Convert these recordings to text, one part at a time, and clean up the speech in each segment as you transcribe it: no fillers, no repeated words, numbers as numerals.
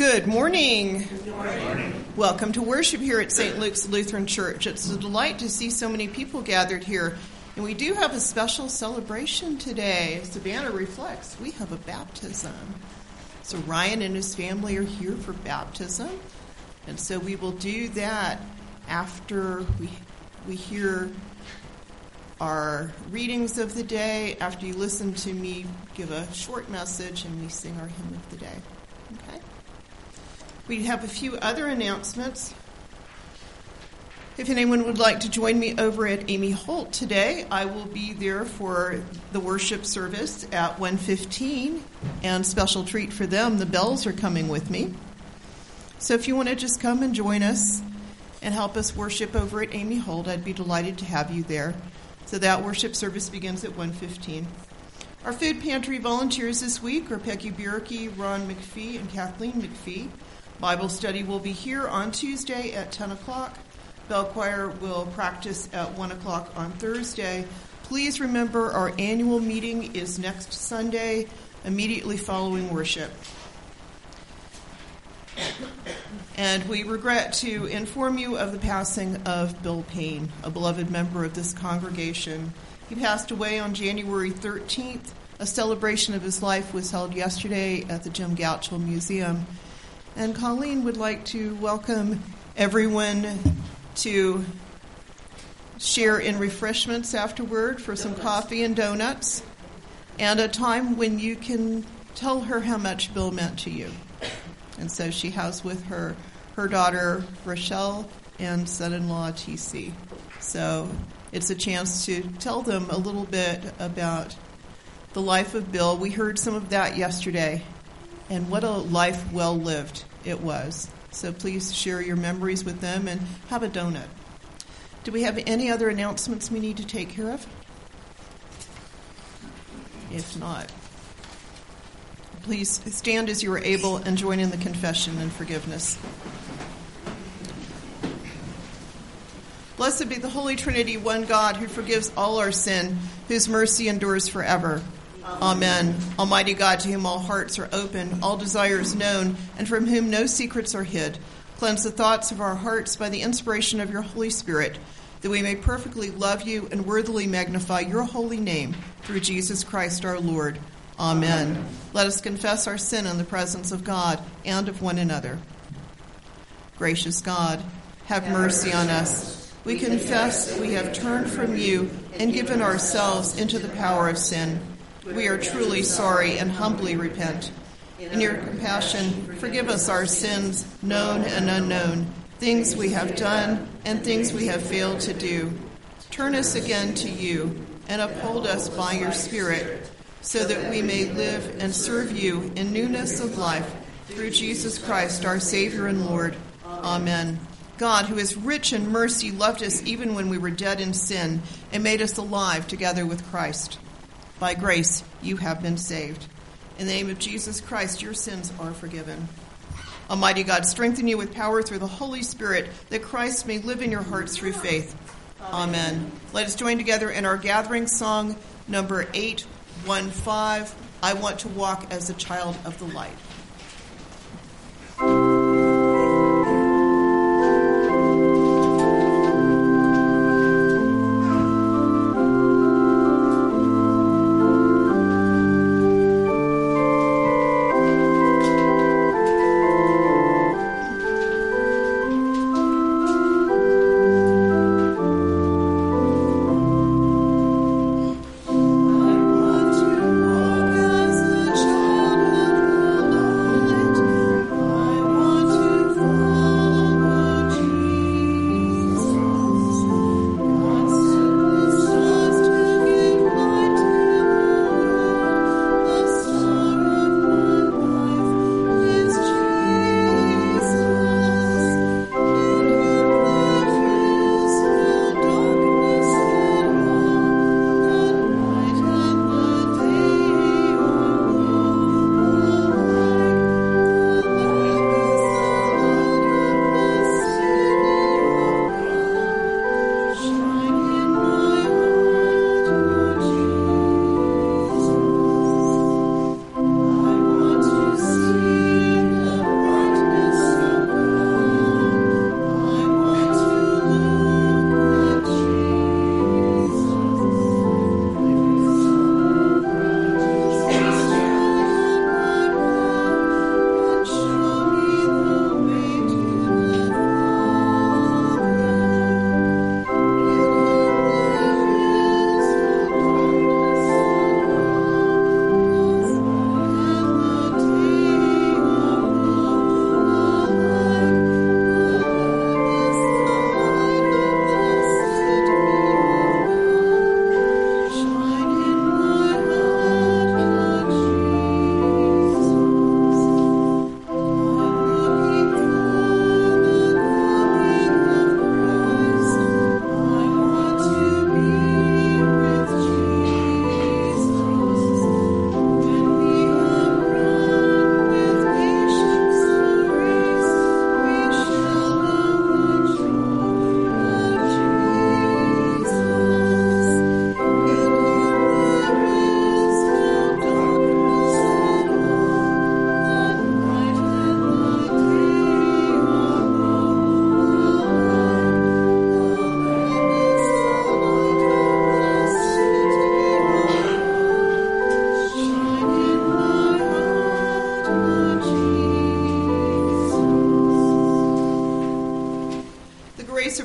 Good morning. Good morning. Welcome to worship here at St. Luke's Lutheran Church. It's a delight to see so many people gathered here. And we do have a special celebration today. As Savannah reflects, we have a baptism. So Ryan and his family are here for baptism. And so we will do that after we hear our readings of the day, after you listen to me give a short message and we sing our hymn of the day. Okay? We have a few other announcements. If anyone would like to join me over at Amy Holt today, I will be there for the worship service at 1:15, and special treat for them, the bells are coming with me. So if you want to just come and join us and help us worship over at Amy Holt, I'd be delighted to have you there. So that worship service begins at 1:15. Our food pantry volunteers this week are Peggy Bierke, Ron McPhee, and Kathleen McPhee. Bible study will be here on Tuesday at 10 o'clock. Bell Choir will practice at 1 o'clock on Thursday. Please remember our annual meeting is next Sunday, immediately following worship. And we regret to inform you of the passing of Bill Payne, a beloved member of this congregation. He passed away on January 13th. A celebration of his life was held yesterday at the Jim Gouchel Museum. And Colleen would like to welcome everyone to share in refreshments afterward for some coffee and donuts, and a time when you can tell her how much Bill meant to you. And so she has with her daughter Rochelle and son-in-law TC. So it's a chance to tell them a little bit about the life of Bill. We heard some of that yesterday, and what a life well lived it was. So please share your memories with them and have a donut. Do we have any other announcements we need to take care of? If not, please stand as you are able and join in the confession and forgiveness. Blessed be the Holy Trinity, one God, who forgives all our sin, whose mercy endures forever. Amen. Almighty God, to whom all hearts are open, all desires known, and from whom no secrets are hid, cleanse the thoughts of our hearts by the inspiration of your Holy Spirit, that we may perfectly love you and worthily magnify your holy name, through Jesus Christ our Lord. Amen. Let us confess our sin in the presence of God and of one another. Gracious God, have mercy on us. We confess that we have turned from you and given ourselves into the power of sin. We are truly sorry and humbly repent. In your compassion, forgive us our sins, known and unknown, things we have done and things we have failed to do. Turn us again to you and uphold us by your Spirit, so that we may live and serve you in newness of life, through Jesus Christ, our Savior and Lord. Amen. God, who is rich in mercy, loved us even when we were dead in sin and made us alive together with Christ. By grace, you have been saved. In the name of Jesus Christ, your sins are forgiven. Almighty God, strengthen you with power through the Holy Spirit, that Christ may live in your hearts through faith. Amen. Let us join together in our gathering song, number 815, I Want to Walk as a Child of the Light. I want to walk as a child of the light.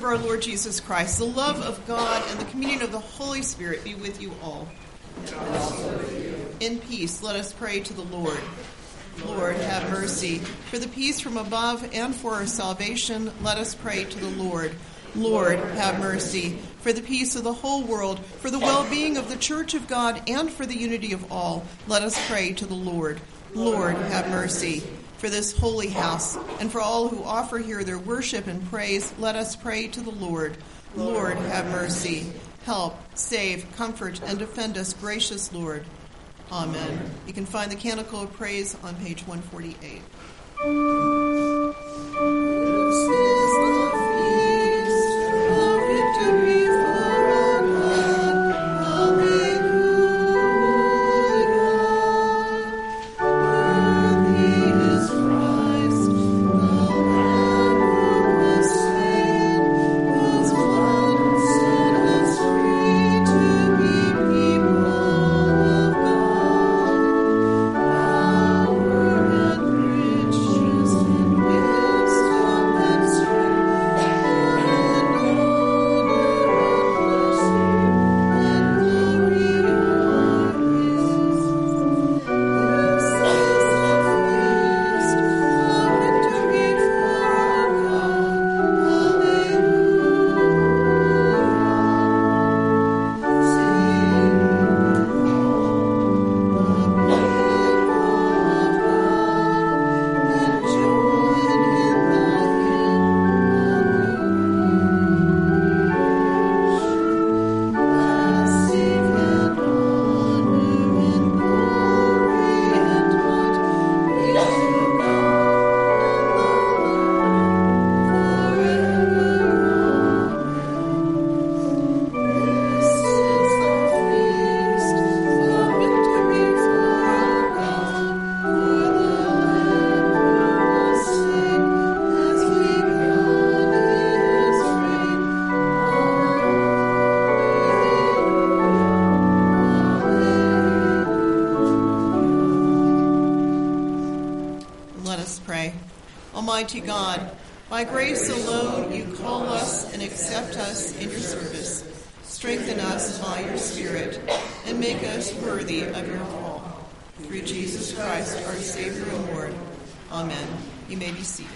of our Lord Jesus Christ, the love of God, and the communion of the Holy Spirit be with you all. In peace, let us pray to the Lord. Lord, have mercy. For the peace from above and for our salvation, let us pray to the Lord. Lord, have mercy. For the peace of the whole world, for the well-being of the Church of God, and for the unity of all, let us pray to the Lord. Lord, have mercy. For this holy house, and for all who offer here their worship and praise, let us pray to the Lord. Lord, have mercy. Help, save, comfort, and defend us, gracious Lord. Amen. You can find the Canticle of Praise on page 148. Almighty God, by grace alone you call us and accept us in your service. Strengthen us by your Spirit and make us worthy of your call. Through Jesus Christ, our Savior and Lord. Amen. You may be seated.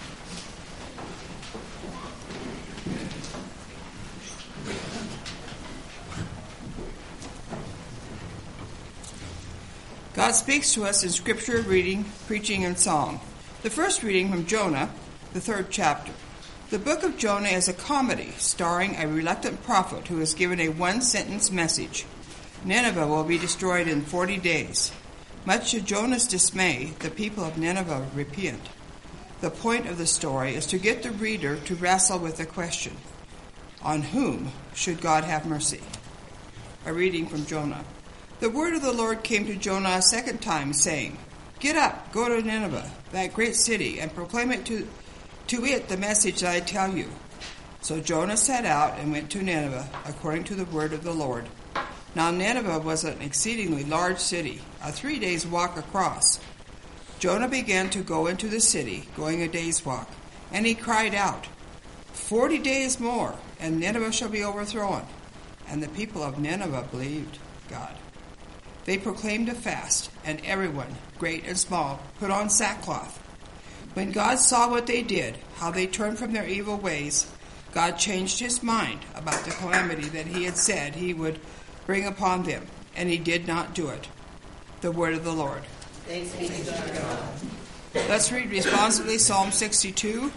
God speaks to us in scripture, reading, preaching, and song. The first reading from Jonah, the 3rd chapter. The book of Jonah is a comedy starring a reluctant prophet who is given a one-sentence message. Nineveh will be destroyed in 40 days. Much to Jonah's dismay, the people of Nineveh repent. The point of the story is to get the reader to wrestle with the question, on whom should God have mercy? A reading from Jonah. The word of the Lord came to Jonah a second time, saying, Get up, go to Nineveh, that great city, and proclaim it to it the message that I tell you. So Jonah set out and went to Nineveh, according to the word of the Lord. Now Nineveh was an exceedingly large city, a 3 days' walk across. Jonah began to go into the city, going a day's walk, and he cried out, 40 days more, and Nineveh shall be overthrown. And the people of Nineveh believed God. They proclaimed a fast, and everyone, great and small, put on sackcloth. When God saw what they did, how they turned from their evil ways, God changed his mind about the calamity that he had said he would bring upon them, and he did not do it. The word of the Lord. Thanks be to God. Let's read responsively Psalm 62.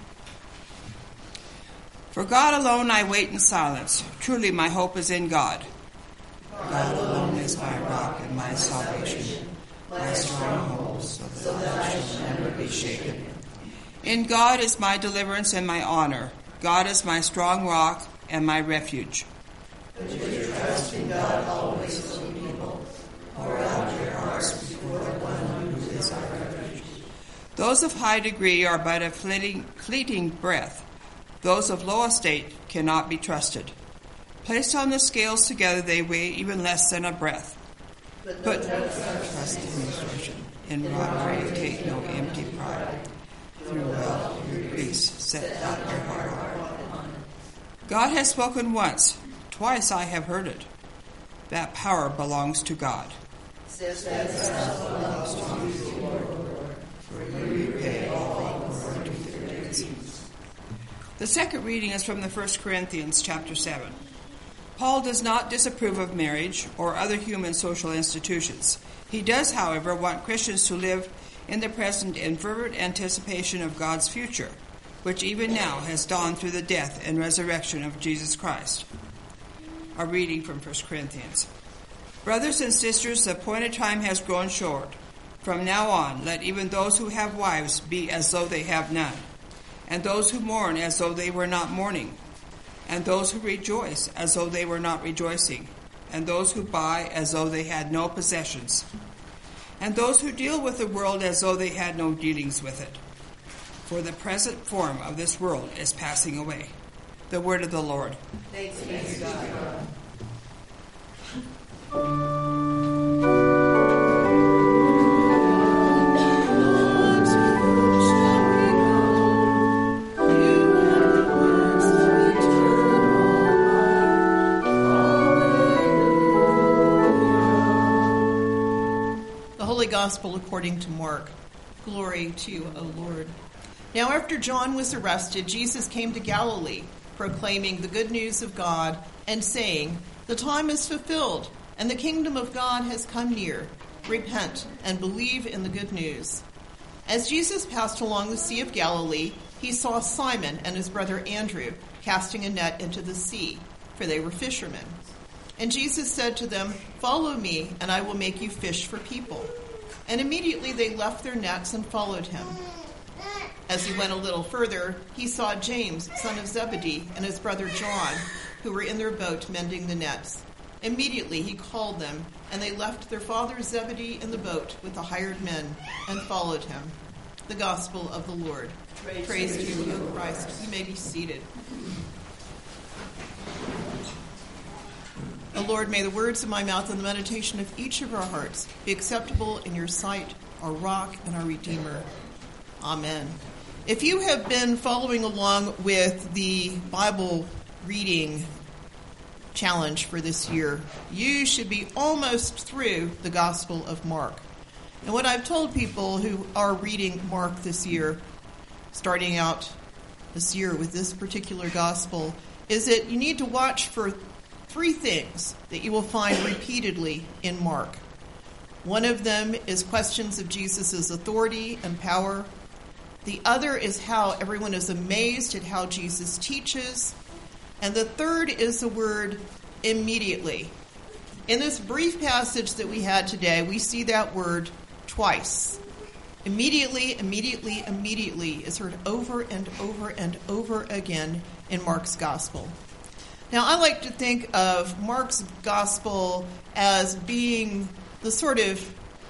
For God alone I wait in silence. Truly my hope is in God. God alone is my rock and my salvation, my stronghold, so that I shall never be shaken. In God is my deliverance and my honor. God is my strong rock and my refuge. Put your trust in God always, O people. Pour out your hearts before the one who is our refuge. Those of high degree are but a fleeting breath. Those of low estate cannot be trusted. Placed on the scales together, they weigh even less than a breath. But trust in instruction. In robbery take no empty pride. Through wealth, through grace, set out your heart. God has spoken once, twice I have heard it. That power belongs to God. The second reading is from the 1 Corinthians chapter 7. Paul does not disapprove of marriage or other human social institutions. He does, however, want Christians to live in the present in fervent anticipation of God's future, which even now has dawned through the death and resurrection of Jesus Christ. A reading from 1 Corinthians. Brothers and sisters, the appointed time has grown short. From now on, let even those who have wives be as though they have none, and those who mourn as though they were not mourning, and those who rejoice as though they were not rejoicing, and those who buy as though they had no possessions, and those who deal with the world as though they had no dealings with it. For the present form of this world is passing away. The word of the Lord. Thanks be to God. Gospel according to Mark. Glory to you, O Lord. Now after John was arrested, Jesus came to Galilee, proclaiming the good news of God and saying, "The time is fulfilled, and the kingdom of God has come near. Repent and believe in the good news." As Jesus passed along the Sea of Galilee, he saw Simon and his brother Andrew casting a net into the sea, for they were fishermen. And Jesus said to them, "Follow me, and I will make you fish for people." And immediately they left their nets and followed him. As he went a little further, he saw James, son of Zebedee, and his brother John, who were in their boat mending the nets. Immediately he called them, and they left their father Zebedee in the boat with the hired men and followed him. The Gospel of the Lord. Praise to you, O Christ. You may be seated. O Lord, may the words of my mouth and the meditation of each of our hearts be acceptable in your sight, our rock and our Redeemer. Amen. If you have been following along with the Bible reading challenge for this year, you should be almost through the Gospel of Mark. And what I've told people who are reading Mark this year, starting out this year with this particular Gospel, is that you need to watch for three things that you will find repeatedly in Mark. One of them is questions of Jesus' authority and power. The other is how everyone is amazed at how Jesus teaches. And the third is the word immediately. In this brief passage that we had today, we see that word twice. Immediately, immediately, immediately is heard over and over and over again in Mark's Gospel. Now, I like to think of Mark's Gospel as being the sort of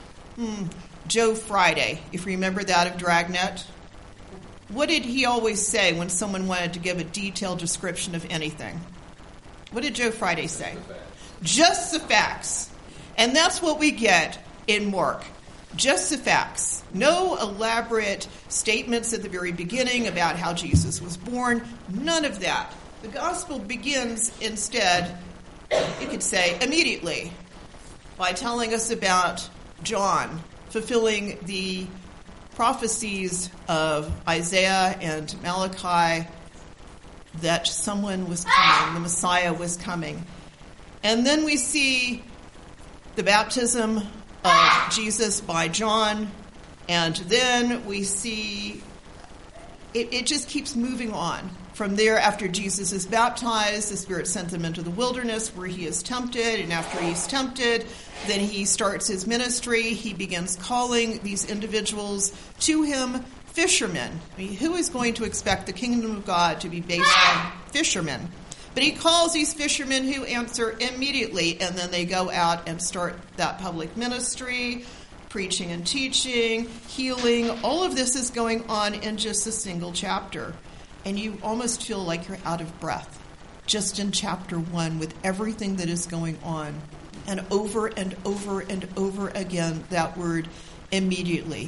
Joe Friday, if you remember that of Dragnet. What did he always say when someone wanted to give a detailed description of anything? What did Joe Friday say? Just the facts. And that's what we get in Mark. Just the facts. No elaborate statements at the very beginning about how Jesus was born. None of that. The gospel begins instead, you could say, immediately, by telling us about John fulfilling the prophecies of Isaiah and Malachi that someone was coming, the Messiah was coming. And then we see the baptism of Jesus by John, and then we see it just keeps moving on. From there, after Jesus is baptized, the Spirit sent him into the wilderness where he is tempted. And after he's tempted, then he starts his ministry. He begins calling these individuals to him fishermen. I mean, who is going to expect the kingdom of God to be based on fishermen? But he calls these fishermen who answer immediately, and then they go out and start that public ministry, preaching and teaching, healing. All of this is going on in just a single chapter. And you almost feel like you're out of breath just in chapter 1 with everything that is going on. And over and over and over again, that word immediately.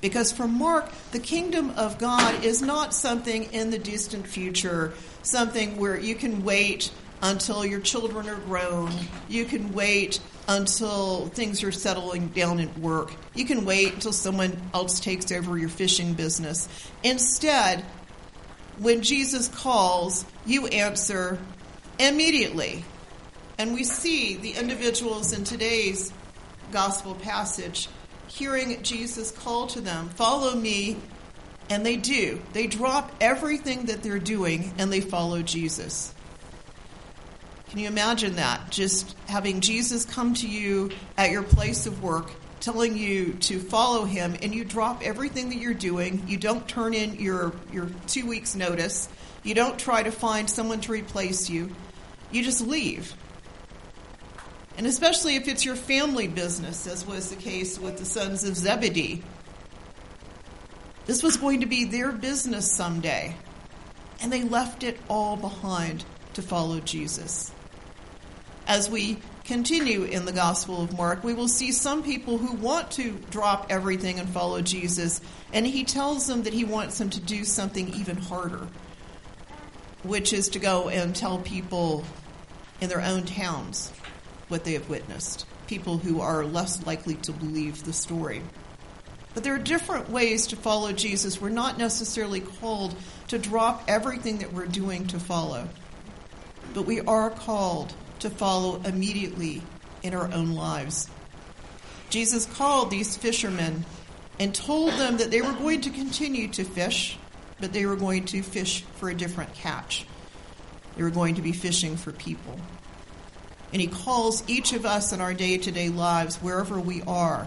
Because for Mark, the kingdom of God is not something in the distant future, something where you can wait until your children are grown. You can wait until things are settling down at work. You can wait until someone else takes over your fishing business. Instead, when Jesus calls, you answer immediately. And we see the individuals in today's gospel passage hearing Jesus call to them, follow me, and they do. They drop everything that they're doing and they follow Jesus. Can you imagine that? Just having Jesus come to you at your place of work, telling you to follow him, and you drop everything that you're doing. You don't turn in your 2 weeks' notice. You don't try to find someone to replace you. You just leave. And especially if it's your family business, as was the case with the sons of Zebedee. This was going to be their business someday. And they left it all behind to follow Jesus. As we continue in the Gospel of Mark, we will see some people who want to drop everything and follow Jesus. And he tells them that he wants them to do something even harder, which is to go and tell people in their own towns what they have witnessed, people who are less likely to believe the story. But there are different ways to follow Jesus. We're not necessarily called to drop everything that we're doing to follow, but we are called to follow immediately in our own lives. Jesus called these fishermen and told them that they were going to continue to fish, but they were going to fish for a different catch. They were going to be fishing for people. And he calls each of us in our day-to-day lives, wherever we are,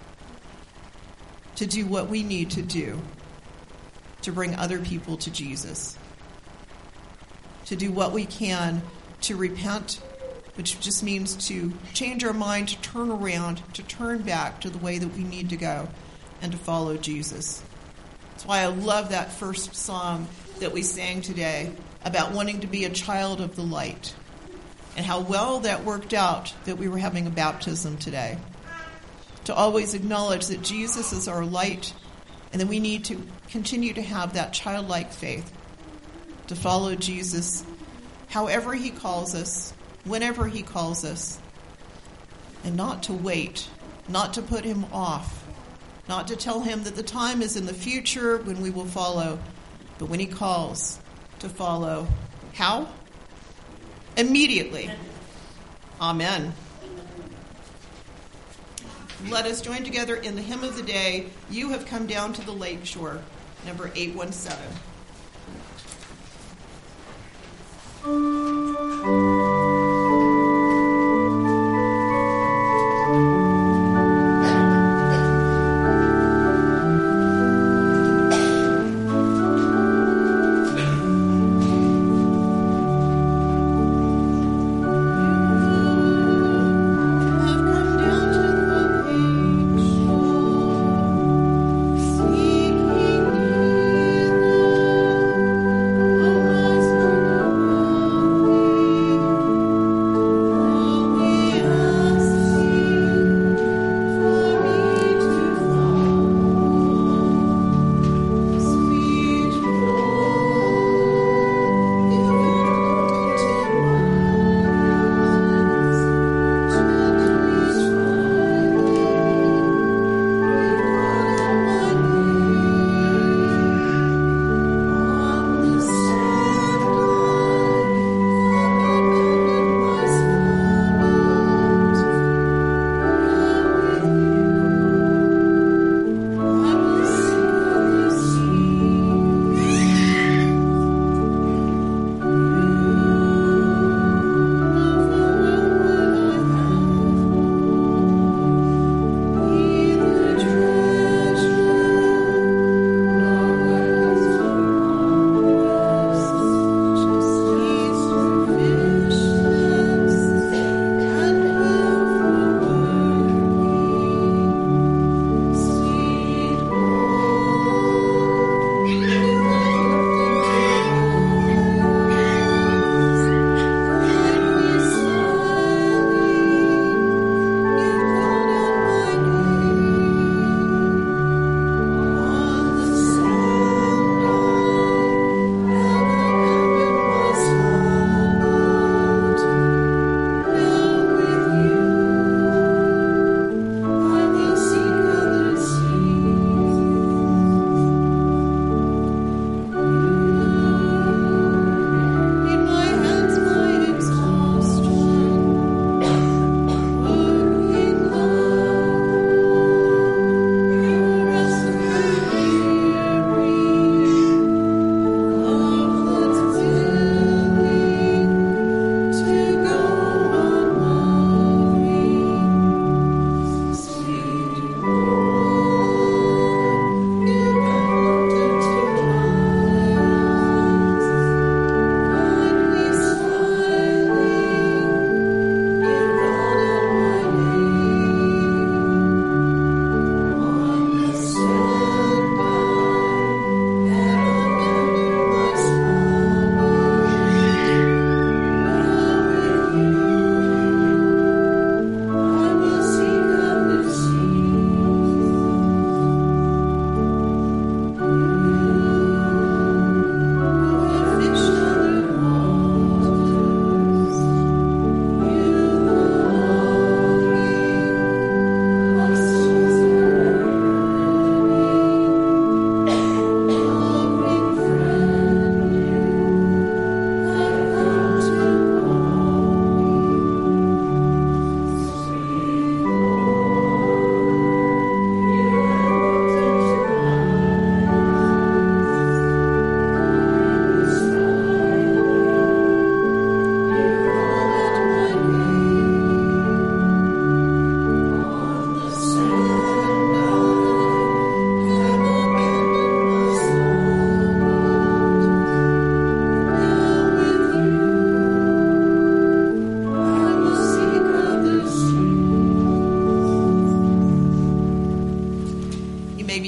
to do what we need to do to bring other people to Jesus. To do what we can to repent, which just means to change our mind, to turn around, to turn back to the way that we need to go, and to follow Jesus. That's why I love that first song that we sang today about wanting to be a child of the light. And how well that worked out that we were having a baptism today. To always acknowledge that Jesus is our light, and that we need to continue to have that childlike faith, to follow Jesus however he calls us, whenever he calls us, and not to wait, not to put him off, not to tell him that the time is in the future when we will follow, but when he calls, to follow. How? Immediately. Amen. Let us join together in the hymn of the day, You Have Come Down to the Lake Shore, number 817. Oh,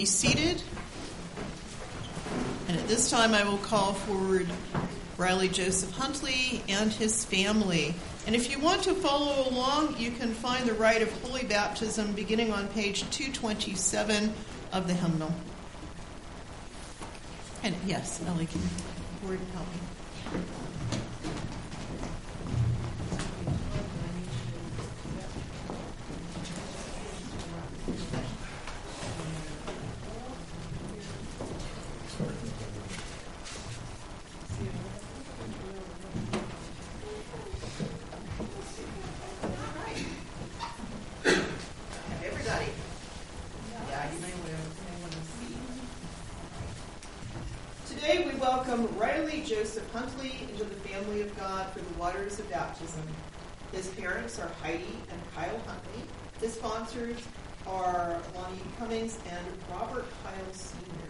be seated. And at this time, I will call forward Riley Joseph Huntley and his family. And if you want to follow along, you can find the rite of holy baptism beginning on page 227 of the hymnal. And yes, Ellie can forward and help me. Riley Joseph Huntley into the family of God for the waters of baptism. His parents are Heidi and Kyle Huntley. His sponsors are Lonnie Cummings and Robert Kyle Sr.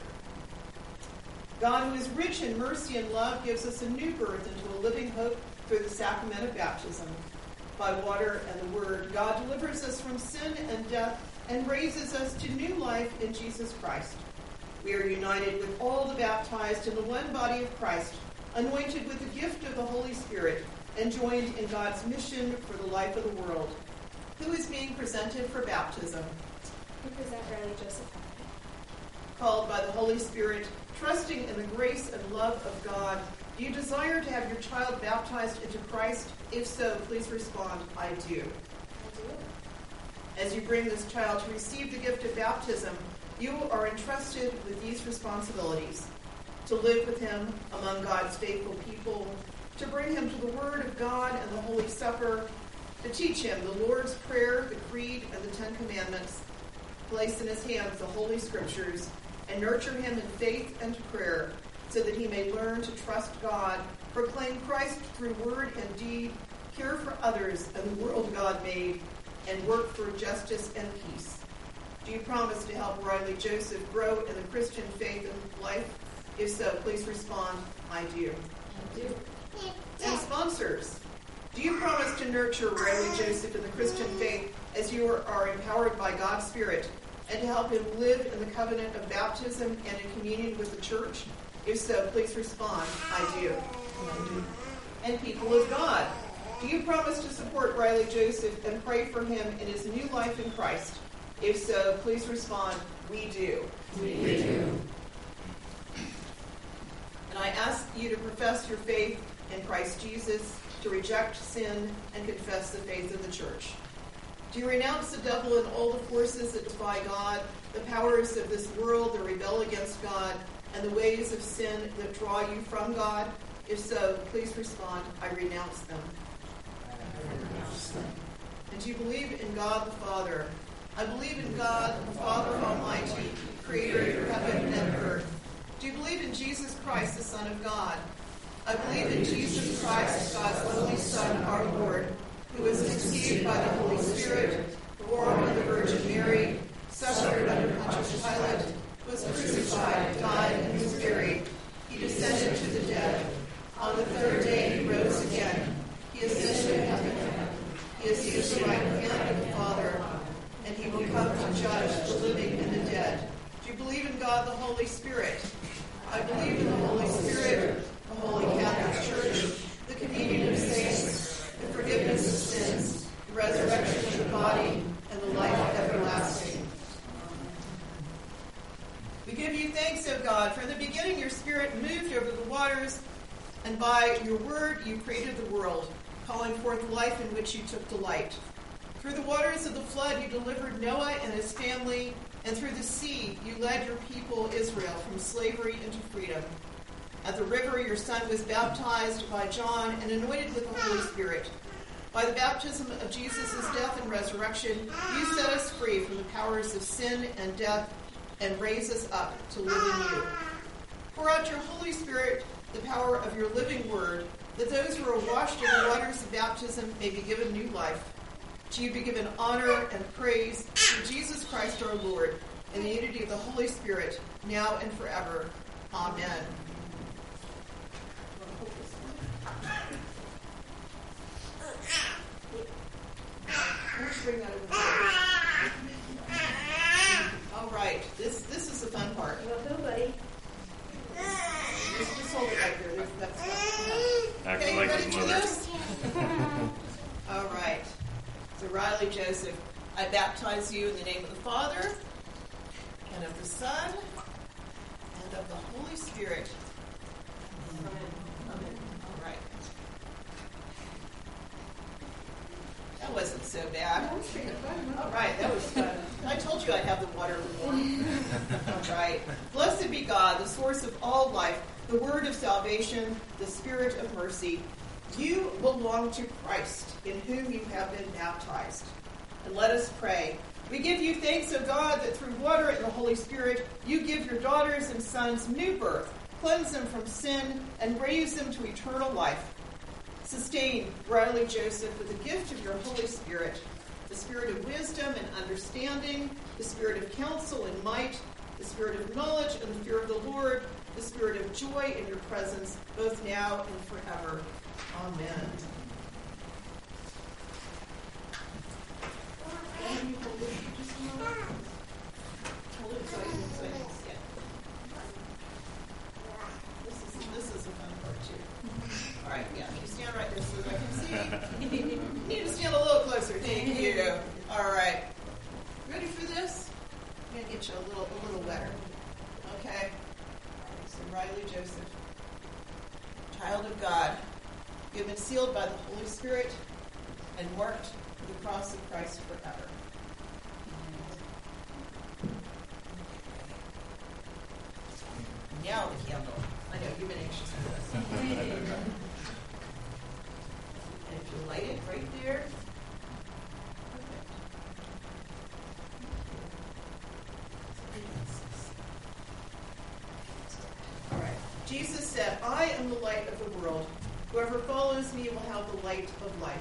God, who is rich in mercy and love, gives us a new birth into a living hope through the sacrament of baptism. By water and the word, God delivers us from sin and death and raises us to new life in Jesus Christ. We are united with all the baptized in the one body of Christ, anointed with the gift of the Holy Spirit, and joined in God's mission for the life of the world. Who is being presented for baptism? We present Riley Joseph Huntley. Called by the Holy Spirit, trusting in the grace and love of God, do you desire to have your child baptized into Christ? If so, please respond, I do. I do. As you bring this child to receive the gift of baptism, you are entrusted with these responsibilities: to live with him among God's faithful people, to bring him to the Word of God and the Holy Supper, to teach him the Lord's Prayer, the Creed, and the Ten Commandments, place in his hands the Holy Scriptures, and nurture him in faith and prayer, so that he may learn to trust God, proclaim Christ through word and deed, care for others and the world God made, and work for justice and peace. Do you promise to help Riley Joseph grow in the Christian faith and life? If so, please respond, I do. I do. And sponsors, do you promise to nurture Riley Joseph in the Christian faith as you are empowered by God's Spirit, and to help him live in the covenant of baptism and in communion with the church? If so, please respond, I do. And people of God, do you promise to support Riley Joseph and pray for him in his new life in Christ? If so, please respond, we do. We do. And I ask you to profess your faith in Christ Jesus, to reject sin, and confess the faith of the church. Do you renounce the devil and all the forces that defy God, the powers of this world that rebel against God, and the ways of sin that draw you from God? If so, please respond, I renounce them. And do you believe in God the Father? I believe in God, the Father Almighty, creator of heaven and earth. Do you believe in Jesus Christ, the Son of God? I believe in Jesus Christ, God's only Son, our Lord, who was conceived by the Holy Spirit, born of the Virgin Mary, suffered under Pontius Pilate, was crucified, died, and was buried. He descended to the dead. On the third day he rose again. He ascended to heaven. He is seated at the right hand of the Father, and he will come to judge the living and the dead. Do you believe in God the Holy Spirit? I believe in the Holy Spirit, the Holy Catholic Church, the communion of saints, the forgiveness of sins, the resurrection of the body, and the life everlasting. We give you thanks, O God, for in the beginning your Spirit moved over the waters, and by your word you created the world, calling forth life in which you took delight. Through the waters of the flood you delivered Noah and his family, and through the sea you led your people Israel from slavery into freedom. At the river your Son was baptized by John and anointed with the Holy Spirit. By the baptism of Jesus' death and resurrection, you set us free from the powers of sin and death and raise us up to live in you. Pour out your Holy Spirit, the power of your living word, that those who are washed in the waters of baptism may be given new life. To you be given honor and praise through Jesus Christ our Lord, in the unity of the Holy Spirit, now and forever. Amen. All right, this is a baptize you in the name of the Father, and of the Son, and of the Holy Spirit. Amen. All right. That wasn't so bad. All right, that was fun. I told you I'd have the water warm. All right. Blessed be God, the source of all life, the word of salvation, the spirit of mercy. You belong to Christ, in whom you have been baptized. And let us pray. We give you thanks, O God, that through water and the Holy Spirit, you give your daughters and sons new birth, cleanse them from sin, and raise them to eternal life. Sustain Riley Joseph with the gift of your Holy Spirit, the spirit of wisdom and understanding, the spirit of counsel and might, the spirit of knowledge and the fear of the Lord, the spirit of joy in your presence, both now and forever. Amen. This is a fun part too. All right, yeah, you stand right there so that I can see. You need to stand a little closer. Thank you. All right. Ready for this? I'm going to get you a little wetter. Okay. So Riley Joseph, child of God, you have been sealed by the Holy Spirit and marked with the cross of Christ forever. Now the candle. I know, you've been anxious for this. And if you light it right there. Perfect. All right. Jesus said, I am the light of the world. Whoever follows me will have the light of life.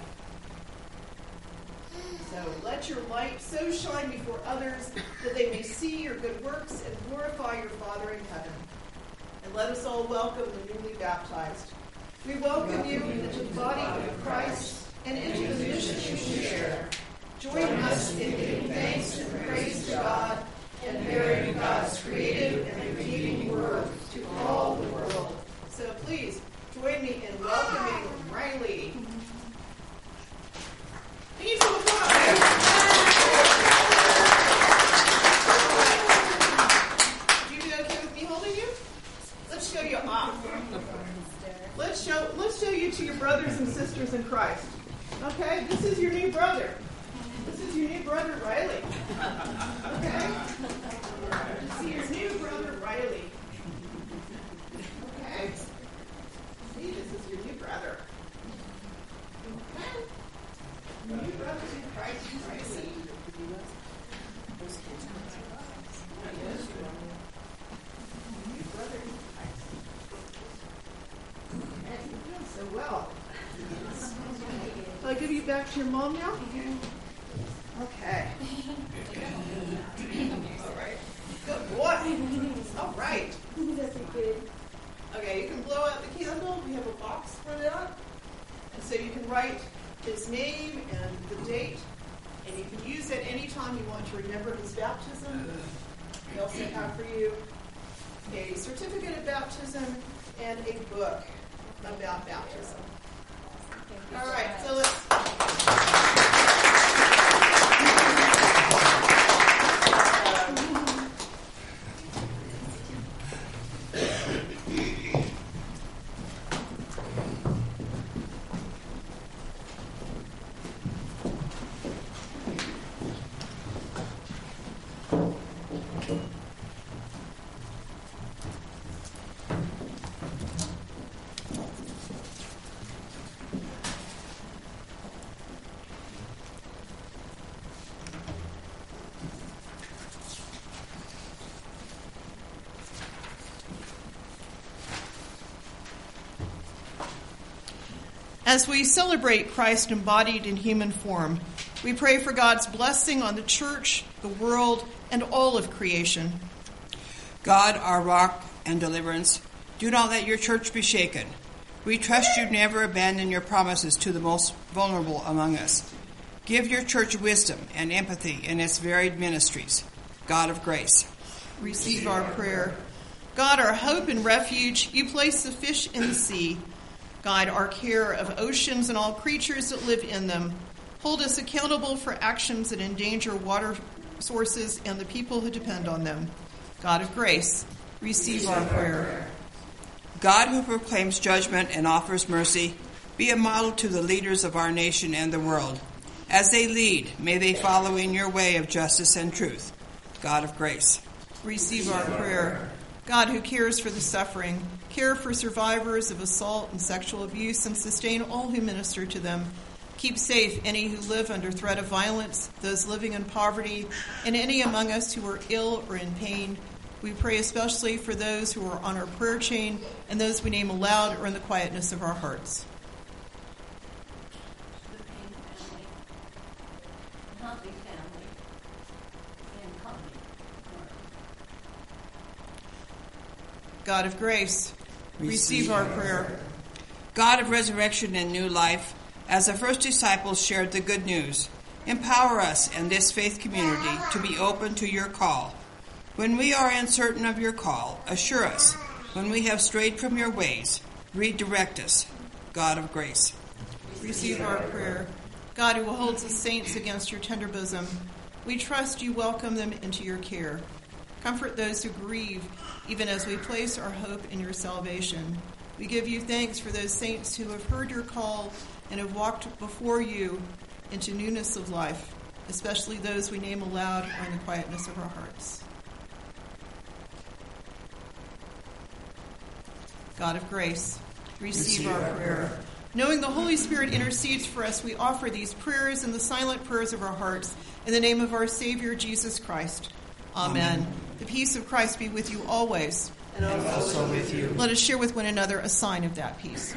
So let your light so shine before others that they may see your good works and glorify your Father in heaven. And let us all welcome the newly baptized. We welcome you into the body of Christ and into the mission you share. Join us in giving thanks and praise to God and bearing God's creative and redeeming word to all the world. So please join me in welcoming Riley. Please show you off. Let's show you to your brothers and sisters in Christ. Okay, this is your new brother. This is your new brother Riley. Okay, see your new brother Riley. Okay, see, this is your new brother. Okay, new brothers in Christ, Riley. So well. Will I give you back to your mom now? Okay. All right. Good boy. All right. Okay, you can blow out the candle. We have a box for that. And so you can write his name and the date. And you can use it any time you want to remember his baptism. We also have for you a certificate of baptism and a book about baptism. All right, so let's... As we celebrate Christ embodied in human form, we pray for God's blessing on the church, the world, and all of creation. God, our rock and deliverance, do not let your church be shaken. We trust you never abandon your promises to the most vulnerable among us. Give your church wisdom and empathy in its varied ministries. God of grace, receive our prayer. God, our hope and refuge, you place the fish in the sea. Guide our care of oceans and all creatures that live in them. Hold us accountable for actions that endanger water sources and the people who depend on them. God of grace, receive our prayer. God who proclaims judgment and offers mercy, be a model to the leaders of our nation and the world. As they lead, may they follow in your way of justice and truth. God of grace, receive our prayer. God who cares for the suffering, care for survivors of assault and sexual abuse, and sustain all who minister to them. Keep safe any who live under threat of violence, those living in poverty, and any among us who are ill or in pain. We pray especially for those who are on our prayer chain and those we name aloud or in the quietness of our hearts. The Payne family, the Huntley family, and Huntley. God of grace, receive our prayer. God of resurrection and new life, as the first disciples shared the good news, empower us and this faith community to be open to your call. When we are uncertain of your call, assure us. When we have strayed from your ways, redirect us. God of grace, receive our prayer. God who holds the saints against your tender bosom, we trust you welcome them into your care. Comfort those who grieve, even as we place our hope in your salvation. We give you thanks for those saints who have heard your call and have walked before you into newness of life, especially those we name aloud or in the quietness of our hearts. God of grace, receive our prayer. Knowing the Holy Spirit intercedes for us, we offer these prayers and the silent prayers of our hearts in the name of our Savior, Jesus Christ. Amen. The peace of Christ be with you always. and also with you. Let us share with one another a sign of that peace.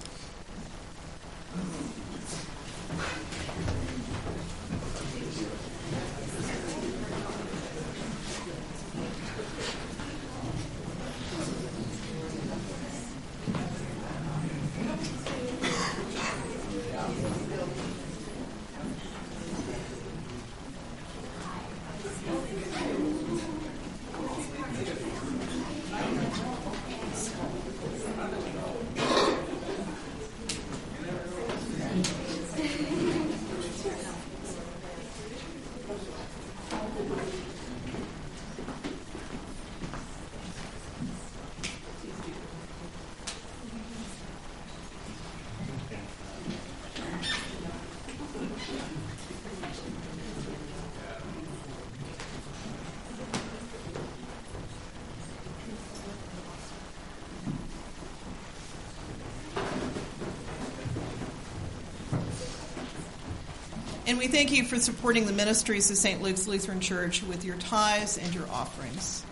And we thank you for supporting the ministries of St. Luke's Lutheran Church with your tithes and your offerings.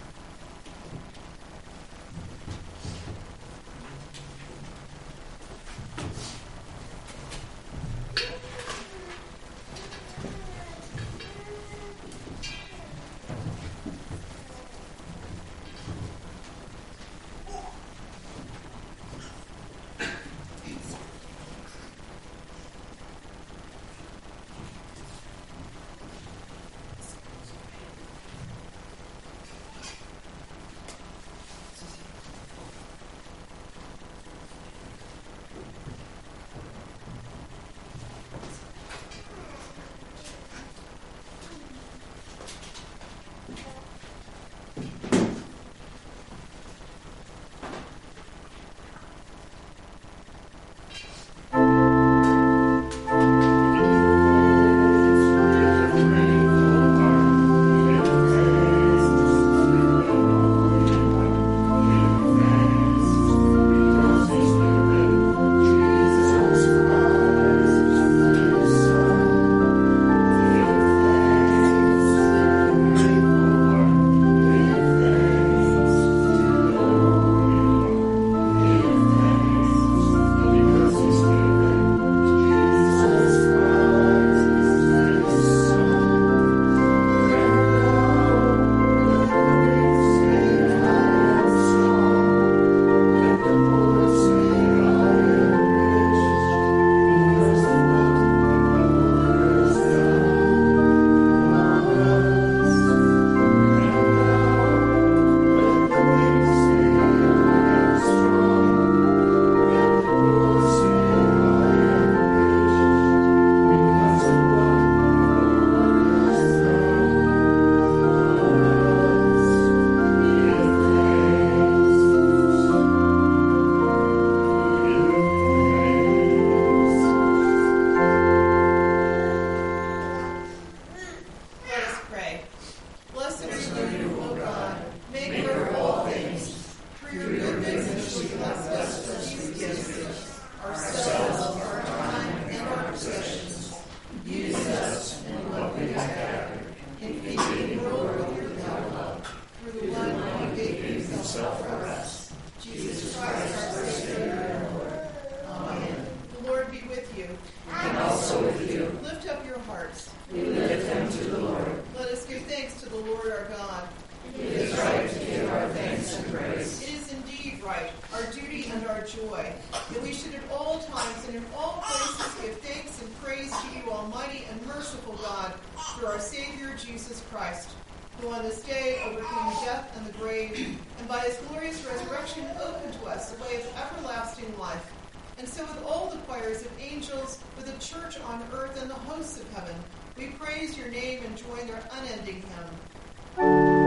himself for us. Jesus Christ, our Savior and Lord. Amen. The Lord be with you. And also with you. Lift up your hearts. We lift them to the Lord. Let us give thanks to the Lord our God. It is right to give our thanks and praise. It is indeed right, our duty and our joy, that we should at all times and in all places give thanks and praise to you, Almighty and merciful God, through our Savior Jesus Christ, who on this day overcame death and the grave, and by his glorious resurrection opened to us a way of everlasting life. And so with all the choirs of angels, with the church on earth and the hosts of heaven, we praise your name and join their unending hymn.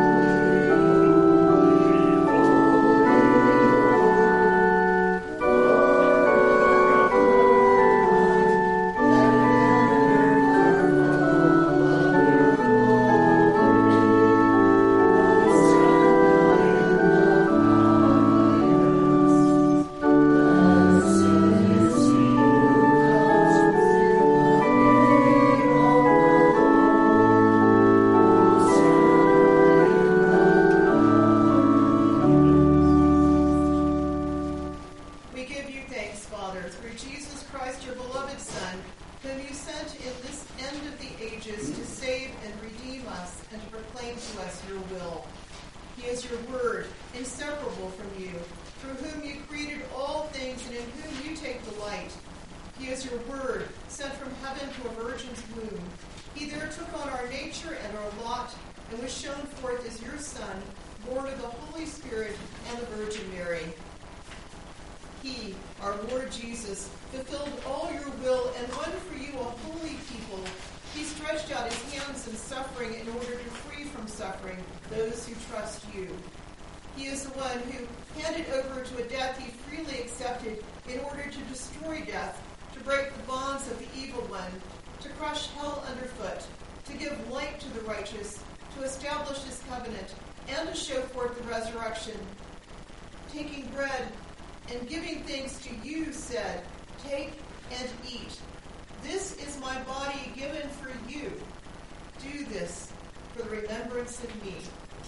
Those who trust you. He is the one who handed over to a death he freely accepted in order to destroy death, to break the bonds of the evil one, to crush hell underfoot, to give light to the righteous, to establish his covenant, and to show forth the resurrection. Taking bread and giving thanks to you, said, "Take and eat. This is my body given for you. Do this for the remembrance of me."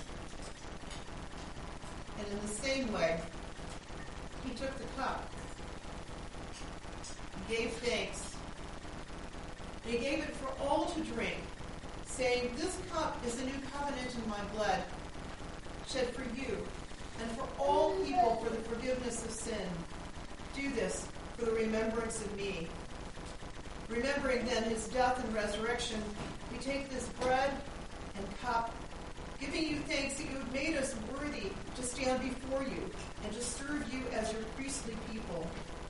And in the same way, he took the cup, gave thanks, and he gave it for all to drink, saying, "This cup is a new covenant in my blood, shed for you and for all people for the forgiveness of sin. Do this for the remembrance of me." Remembering then his death and resurrection, we take this bread and cup, giving you thanks that you have made us worthy to stand before you and to serve you as your priestly people.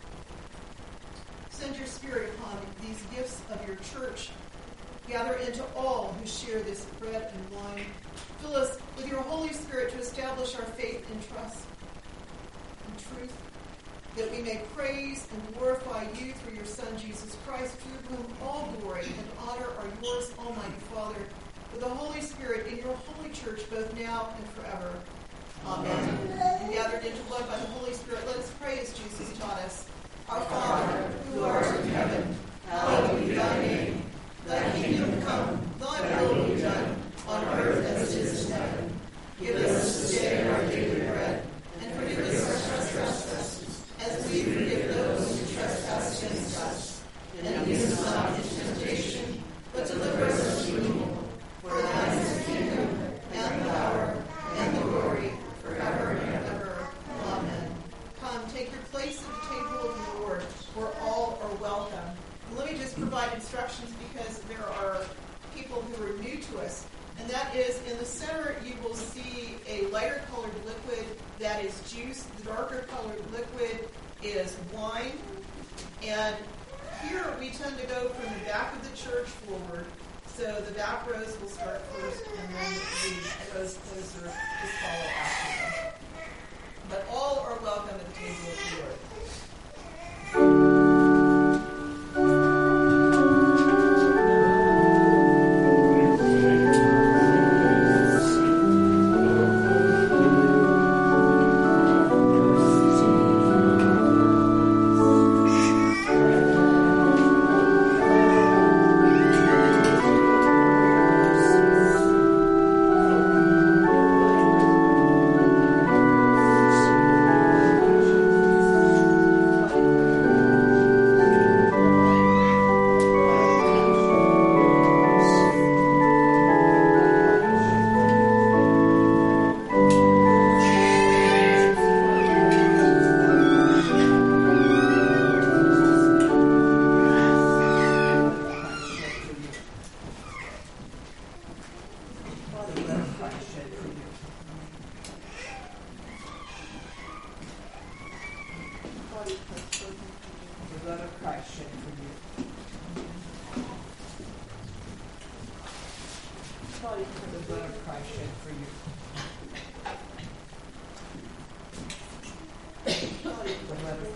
Send your Spirit upon these gifts of your church. Gather into all who share this bread and wine. Fill us with your Holy Spirit to establish our faith and trust and truth, that we may praise and glorify you through your Son, Jesus Christ, through whom all glory and honor are yours, Almighty Father, with the Holy Spirit in your holy church, both now and forever. Amen. And gathered into blood by the Holy Spirit, let us pray as Jesus taught us. Our Father, who art in heaven, hallowed be thy name. Thy kingdom come, thy will be done, on earth as it is in heaven. Give us this day our daily bread, and forgive us our trespasses, as we forgive those who trespass against us. And lead us not into temptation, but deliver us from evil. For thine is the kingdom, and the power, and the glory, forever and ever. Amen. Come, take your place at the table of the Lord, where all are welcome. And let me just provide instructions, because there are people who are new to us. And that is, in the center you will see a lighter colored liquid that is juice. The darker colored liquid is wine. And here we tend to go from the back of the church forward. So the back rows will start first, and then the rows closer just follow after them. But all are welcome at the table of the Lord.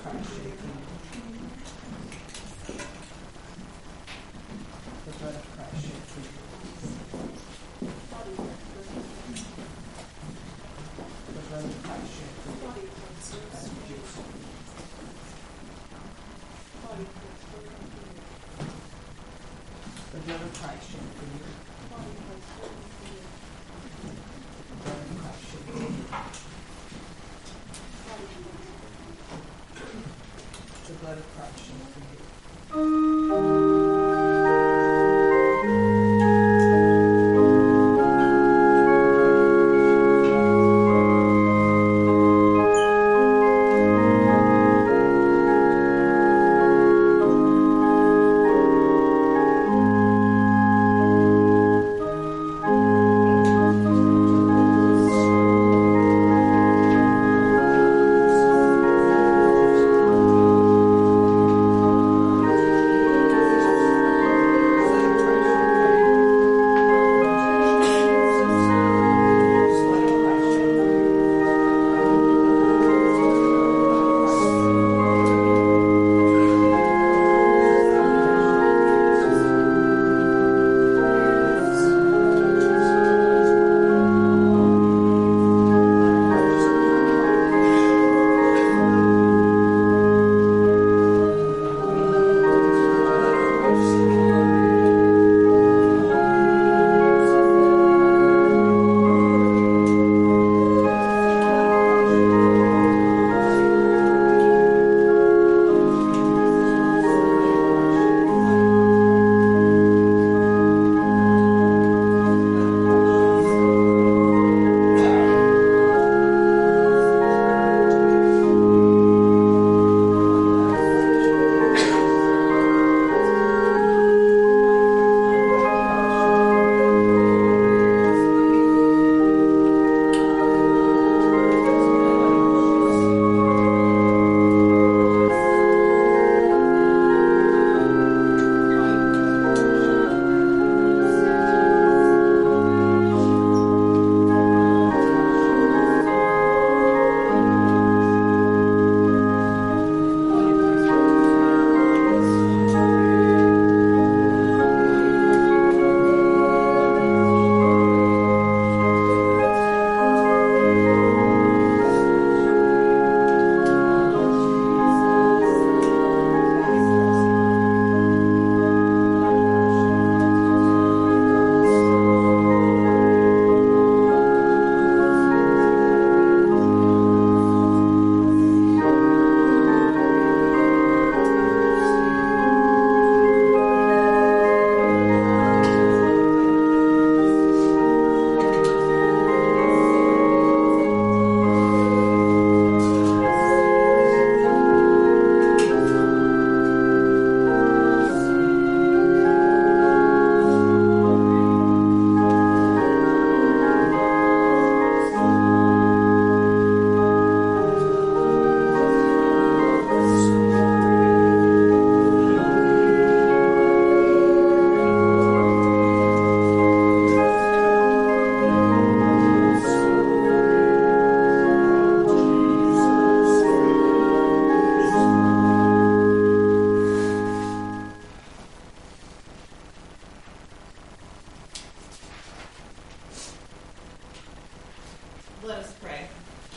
Christ shake through you. The blood of Christ shake through you. The blood of Christ shake through you. Thank you, Jesus. The blood of Christ shake through you. The blood of Christ shake through you. The blood of Christ shake through you. Let us pray.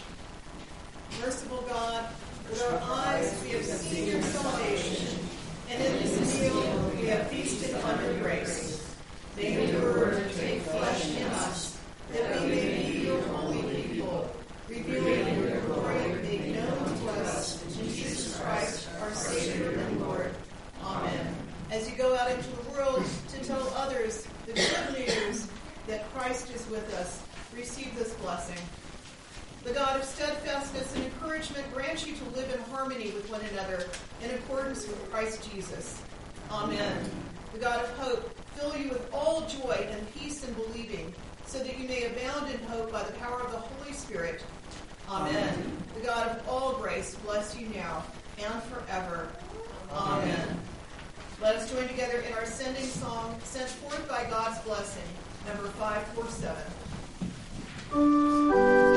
Merciful God, with our eyes we have seen your salvation, and in this meal we have feasted on your grace. May your word take flesh in us, that we may be your holy people, revealing your glory made known to us in Jesus Christ, our Savior and Lord. Amen. As you go out into the world to tell others the good news that Christ is with us, receive this blessing. The God of steadfastness and encouragement grant you to live in harmony with one another in accordance with Christ Jesus. Amen. The God of hope fill you with all joy and peace in believing, so that you may abound in hope by the power of the Holy Spirit. Amen. The God of all grace bless you now and forever. Amen. Let us join together in our sending song, Sent Forth by God's Blessing, number 547.